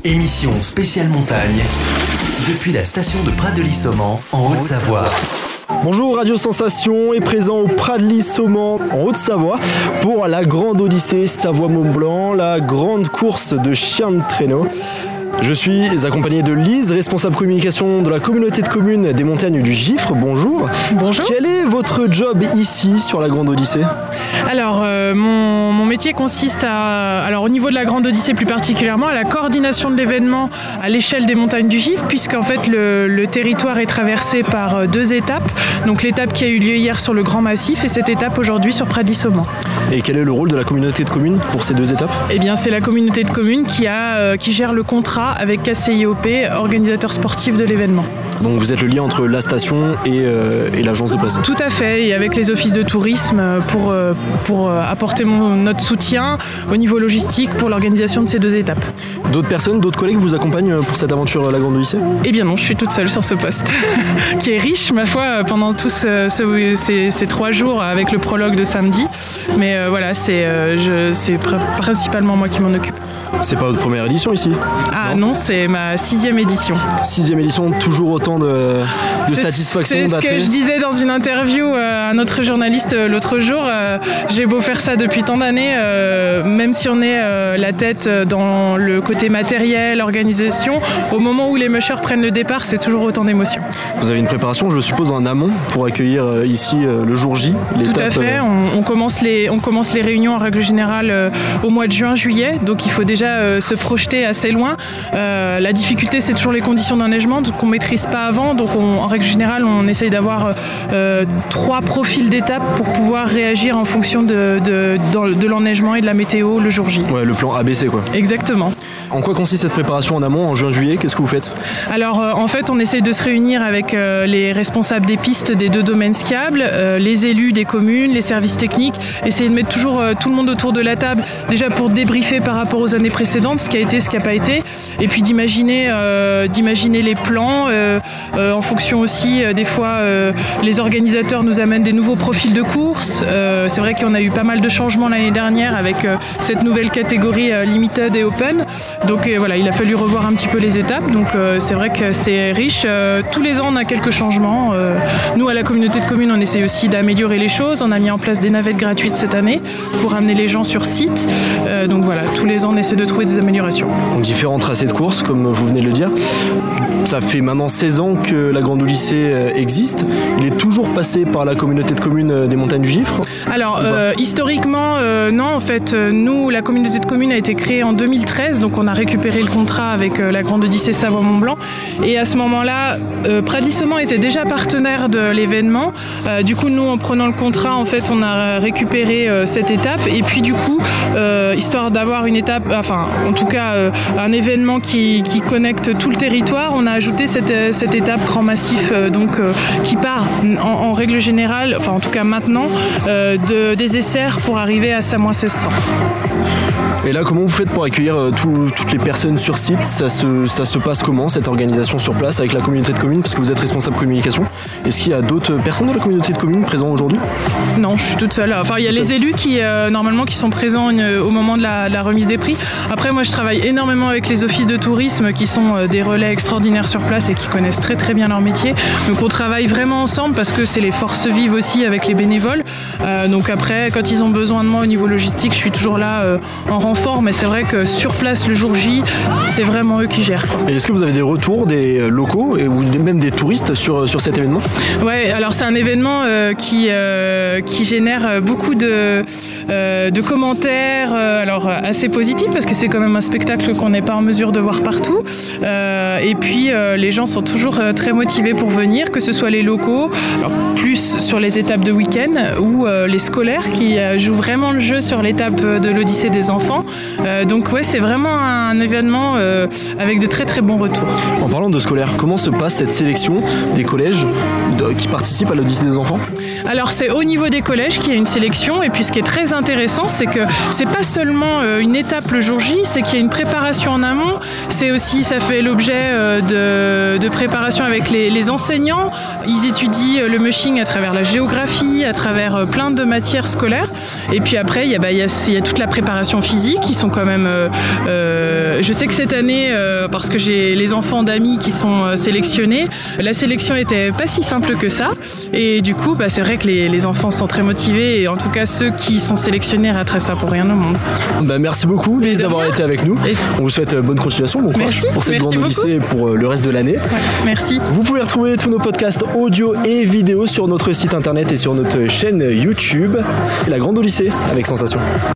Émission spéciale montagne, depuis la station de Prat-de-Lys-Saumans, en Haute-Savoie. Bonjour, Radio Sensation est présent au Prat-de-Lys-Saumans, en Haute-Savoie, pour la grande Odyssée Savoie-Mont-Blanc, la grande course de chiens de traîneau. Je suis accompagné de Lise, responsable communication de la communauté de communes des montagnes du Gifre. Bonjour. Bonjour. Quel est votre job ici sur la Grande Odyssée ? Alors, mon métier consiste au niveau de la Grande Odyssée plus particulièrement, à la coordination de l'événement à l'échelle des montagnes du Gifre, puisqu'en fait le territoire est traversé par deux étapes. Donc l'étape qui a eu lieu hier sur le Grand Massif et cette étape aujourd'hui sur Prat-de-Lys-Saumans. Et quel est le rôle de la communauté de communes pour ces deux étapes ? Eh bien, c'est la communauté de communes qui gère le contrat avec KCIOP, organisateur sportif de l'événement. Donc vous êtes le lien entre la station et l'agence de presse. Tout à fait, et avec les offices de tourisme pour apporter notre soutien au niveau logistique pour l'organisation de ces deux étapes. D'autres personnes, d'autres collègues vous accompagnent pour cette aventure à la Grande Odyssée ? Eh bien non, je suis toute seule sur ce poste, qui est riche, ma foi, pendant tous ces 3 jours avec le prologue de samedi. Mais voilà, c'est principalement moi qui m'en occupe. C'est pas votre première édition ici ? Ah non, c'est ma 6e édition. 6e édition, toujours autant de satisfaction, c'est d'attrait. C'est ce que je disais dans une interview à un autre journaliste l'autre jour. J'ai beau faire ça depuis tant d'années, même si on est la tête dans le côté matériel, organisation, au moment où les mushers prennent le départ, c'est toujours autant d'émotions. Vous avez une préparation, je suppose, en amont pour accueillir ici le jour J, l'étape. Tout à fait, on commence les réunions en règle générale au mois de juin-juillet, donc il faut déjà se projeter assez loin. La difficulté, c'est toujours les conditions d'enneigement qu'on ne maîtrise pas avant, donc en règle générale, on essaye d'avoir 3 profils d'étapes pour pouvoir réagir en fonction de l'enneigement et de la météo le jour J. Ouais, le plan ABC quoi. Exactement. En quoi consiste cette préparation en amont, en juin-juillet ? Qu'est-ce que vous faites ? Alors en fait, on essaye de se réunir avec les responsables des pistes des 2 domaines skiables, les élus des communes, les services techniques, essayer de mettre toujours tout le monde autour de la table, déjà pour débriefer par rapport aux années précédentes, ce qui a été, ce qui n'a pas été, et puis d'imaginer les plans, en fonction aussi, des fois, les organisateurs nous amènent des nouveaux profils de course. C'est vrai qu'on a eu pas mal de changements l'année dernière avec cette nouvelle catégorie Limited et Open. Donc voilà, il a fallu revoir un petit peu les étapes. Donc c'est vrai que c'est riche. Tous les ans, on a quelques changements. Nous, à la communauté de communes, on essaie aussi d'améliorer les choses. On a mis en place des navettes gratuites cette année pour amener les gens sur site. Donc voilà, tous les ans, on essaie de trouver des améliorations. Différents tracés de course, comme vous venez de le dire. Ça fait maintenant 16 ans que la Grande Odyssée existe. Il est toujours passé par la communauté de communes des montagnes du Gifre ? Alors, historiquement, non. En fait, nous, la communauté de communes a été créée en 2013, donc on a récupéré le contrat avec la Grande Odyssée Savoie-Mont-Blanc. Et à ce moment-là, Prat-de-Lys-Saumans était déjà partenaire de l'événement. Du coup, nous, en prenant le contrat, en fait, on a récupéré cette étape. Et puis, du coup, histoire d'avoir une étape, enfin, en tout cas, un événement qui connecte tout le territoire, on a ajouté cette étape Grand Massif, qui part en règle générale, enfin, en tout cas maintenant, des Essers pour arriver à Samoin-1600. Et là, comment vous faites pour accueillir toutes les personnes sur site ? Ça se passe comment, cette organisation sur place avec la communauté de communes, parce que vous êtes responsable communication ? Est-ce qu'il y a d'autres personnes de la communauté de communes présentes aujourd'hui ? Non, je suis toute seule. Enfin, il y a les élus qui sont présents au moment de la remise des prix. Après, moi, je travaille énormément avec les offices de tourisme qui sont des relais extraordinaires sur place et qui connaissent très très bien leur métier. Donc, on travaille vraiment ensemble parce que c'est les forces vives aussi avec les bénévoles. Donc après, quand ils ont besoin de moi au niveau logistique, je suis toujours là en renfort, mais c'est vrai que sur place le jour J, c'est vraiment eux qui gèrent. Et est-ce que vous avez des retours des locaux ou même des touristes sur cet événement ? Ouais, alors c'est un événement qui génère beaucoup de commentaires, assez positifs parce que c'est quand même un spectacle qu'on n'est pas en mesure de voir partout. Et puis les gens sont toujours très motivés pour venir, que ce soit les locaux, alors plus sur les étapes de week-end ou les scolaires qui jouent vraiment le jeu sur l'étape de l'Odyssée des enfants. Donc ouais, c'est vraiment un événement avec de très très bons retours. En parlant de scolaires, comment se passe cette sélection des collèges qui participent à l'Odyssée des enfants ? Alors c'est au niveau des collèges qu'il y a une sélection, et puis ce qui est très intéressant, c'est que c'est pas seulement une étape le jour J, c'est qu'il y a une préparation en amont. C'est aussi, ça fait l'objet de préparation avec les enseignants. Ils étudient le mushing à travers la géographie, à travers plein de matières scolaires. Et puis après, il y a toute la préparation physique. choisis, qui sont quand même... je sais que cette année, parce que j'ai les enfants d'amis qui sont sélectionnés, la sélection était pas si simple que ça. Et du coup, c'est vrai que les enfants sont très motivés. Et en tout cas, ceux qui sont sélectionnés rateraient ça pour rien au monde. Merci beaucoup, Lise, d'avoir été avec nous. On vous souhaite bonne continuation, bon courage pour cette grande odyssée et pour le reste de l'année. Merci. Vous pouvez retrouver tous nos podcasts audio et vidéo sur notre site internet et sur notre chaîne YouTube. La Grande Odyssée avec Sensation.